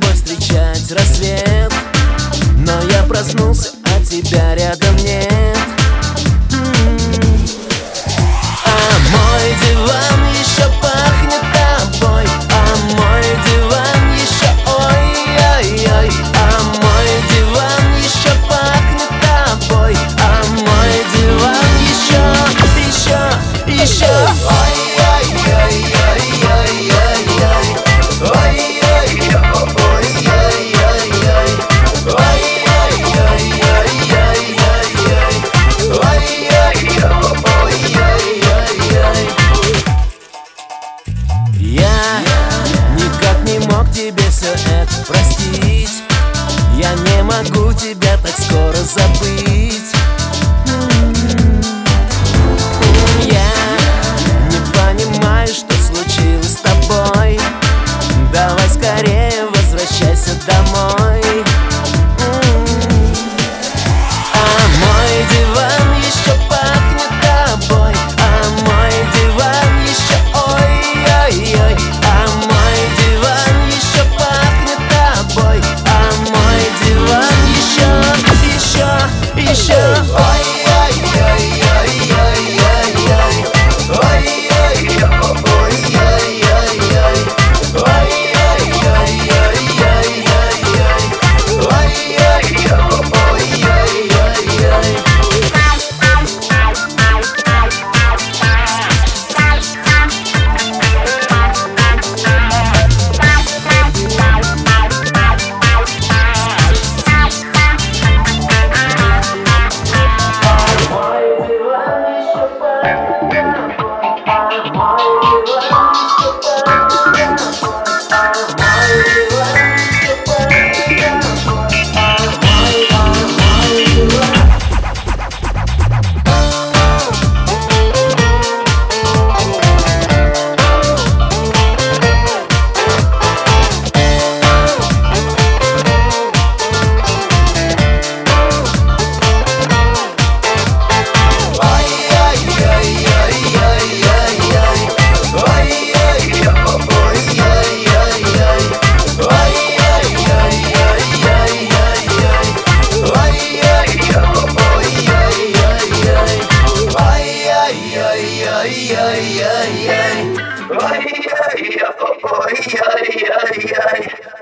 тобой встречать рассвет, но я проснулся, а тебя рядом нет. А мой диван еще пахнет тобой, а мой диван еще ой-ой-ой. А мой диван еще пахнет тобой, а мой диван еще Я никак не мог тебе все это простить. Я не могу тебя так скоро забыть. Я не понимаю, что случилось с тобой. Давай скорее возвращайся домой. А мой диван еще пахнет тобой, а мой диван еще ой-ой-ой. А мой диван еще пахнет тобой, а мой диван еще Ай-яй-яй-яй-яй-яй.